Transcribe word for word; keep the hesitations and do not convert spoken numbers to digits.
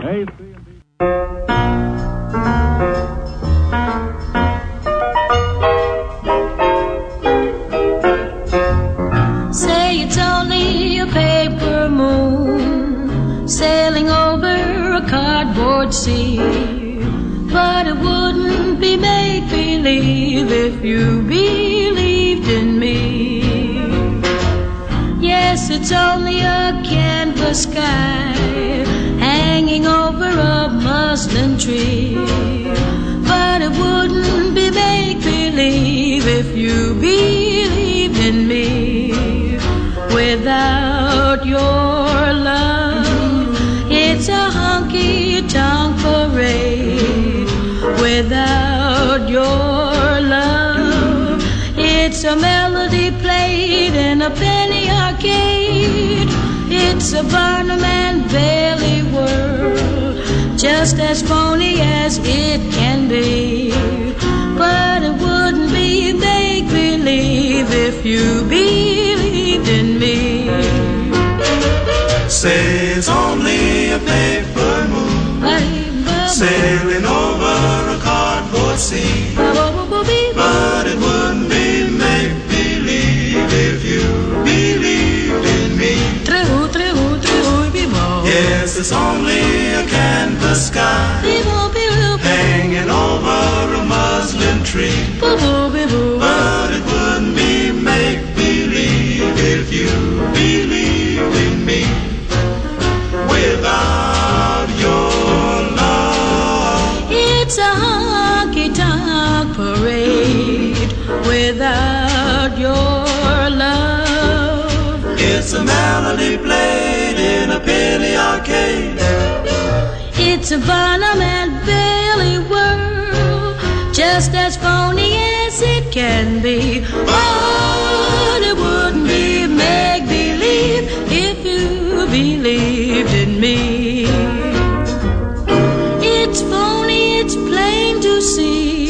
A C and B. Say it's only a paper moon sailing over a cardboard sea, but it wouldn't be make-believe if you believed in me. Yes, it's only a canvas sky hanging over a muslin tree, but it wouldn't be make-believe if you believed in me. Without your love, it's a honky-tonk parade. Without your love, it's a melody played in a penny arcade. It's a Barnum and Bailey world, just as phony as it can be. But it wouldn't be make-believe if you believed in me. Say it's only a paper moon sailing over a cardboard sea, but it wouldn't be make-believe if you believed in me. Yes, it's only a canvas sky hanging over a muslin tree, but it wouldn't be make-believe if you believed in me. Without your love, it's a honky-tonk parade. Without your love, it's a melody played in a penny arcade. It's a Barnum and Bailey world, just as phony as it can be. But it wouldn't be make-believe if you believed in me. It's phony, it's plain to see.